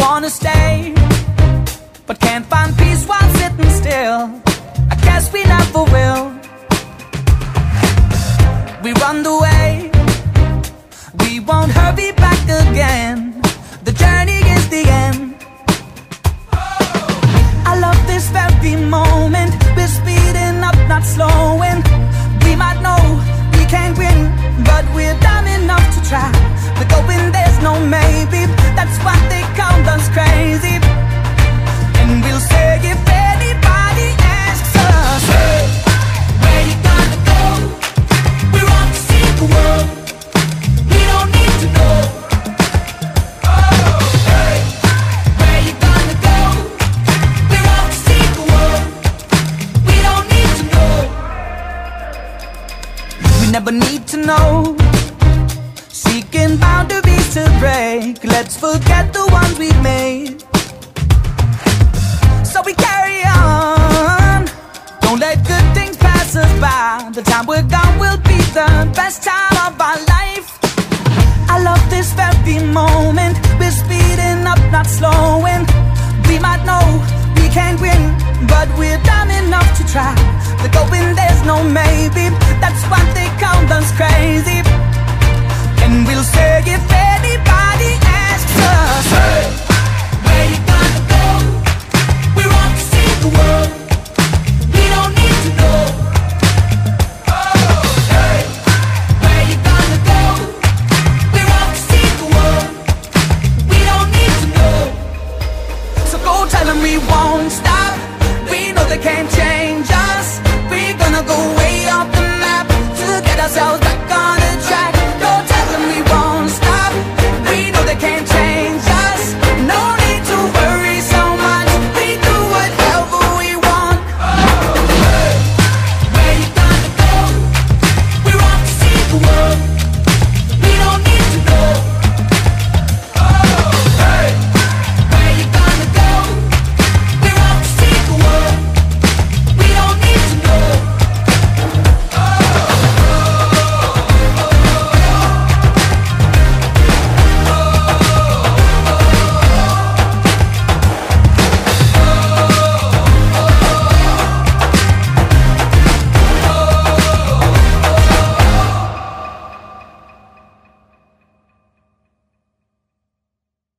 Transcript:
wanna stay, but can't find peace while sitting still. I guess we never will. We run the way, we won't hurry back again. The journey is the end. I love this very moment. We're speeding up, not slowing. We might know we can't win, but we're dumb enough to try. We're going, there's no maybe. That's why they call us crazy. And we'll say if anybody asks us, hey, where you gonna go? We're on to see the world. We don't need to know. Oh, hey, where you gonna go? We're on to see the world. We don't need to know. We never need to know. Seeking boundaries to break. Let's forget the ones we've made. So we carry on. Don't let good things pass us by. The time we're gone will be the best time of our life. I love this very moment. We're speeding up, not slowing. We might know we can't win, but we're dumb enough to try. The going, there's no maybe. That's why they call us crazy. And we'll say if anybody asks us, hey, where you gonna go? We're on to see the world. We don't need to know. Oh, hey, where you gonna go? We're on to see the world. We don't need to know. So go tell them we won't stop. We know they can't change.